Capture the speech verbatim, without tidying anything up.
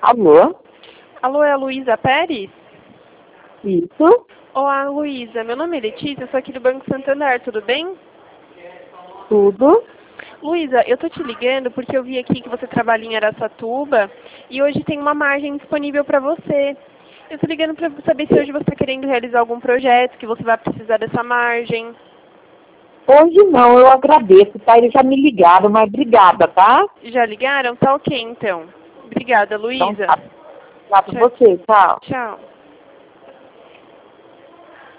Alô? Alô, é a Luísa Pérez? Isso? Olá, Luísa. Meu nome é Letícia, eu sou aqui do Banco Santander, tudo bem? Tudo? Luísa, eu tô te ligando porque eu vi aqui que você trabalha em Araçatuba e hoje tem uma margem disponível para você. Eu tô ligando para saber se hoje você está querendo realizar algum projeto, que você vai precisar dessa margem. Hoje não, eu agradeço, tá? Eles já me ligaram, mas obrigada, tá? Já ligaram? Tá ok, então. Obrigada, Então Luísa. tá. Lá pra Tchau. você, tchau. Tchau.